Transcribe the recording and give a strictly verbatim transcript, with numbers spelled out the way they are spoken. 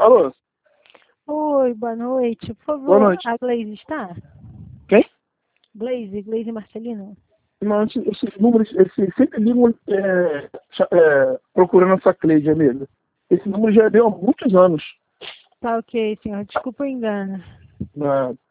Alô? Oi, boa noite. Por favor, Boa noite. a Glaze está? Quem? Glaze, Glaze Marcelino? Não, esse, esse número, esse, sempre ligam é, cha- é, procurando essa Cleide, amiga. Esse número já deu há muitos anos. Tá ok, senhor. Desculpa o engano. Né?